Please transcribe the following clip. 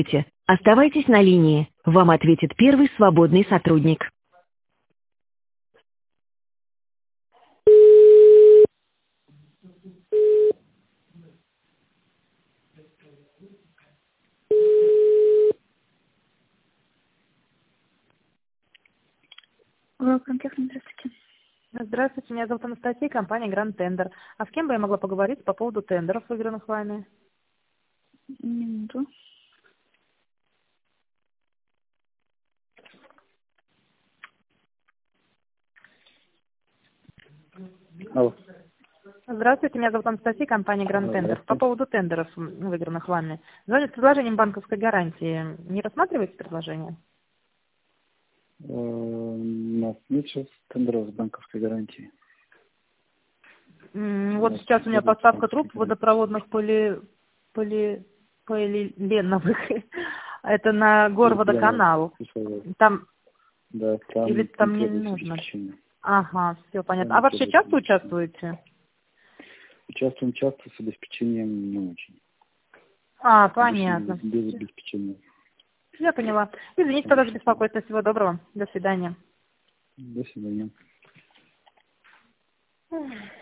Оставайтесь на линии. Вам ответит первый свободный сотрудник. Welcome, Кефрин, здравствуйте. Здравствуйте, меня зовут Анастасия, компания Grand Tender. А с кем бы я могла поговорить по поводу тендеров, выигранных вами? Минуту. Алло. Здравствуйте, меня зовут Анастасия, компания Grand Tender. По поводу тендеров, выигранных вами. Звоню с предложением банковской гарантии. Не рассматриваете предложение? У нас нет сейчас тендеров с банковской гарантией. Вот сейчас у меня поставка труб водопроводных полиэтиленовых. Это на горводоканал. Там Да, там или там не нужно? Ага, все понятно. А вообще часто участвуете? Участвуем часто, с обеспечением не очень. А, понятно. Без обеспечения. Я поняла. Извините, тогда за беспокойство. Всего доброго. До свидания. До свидания.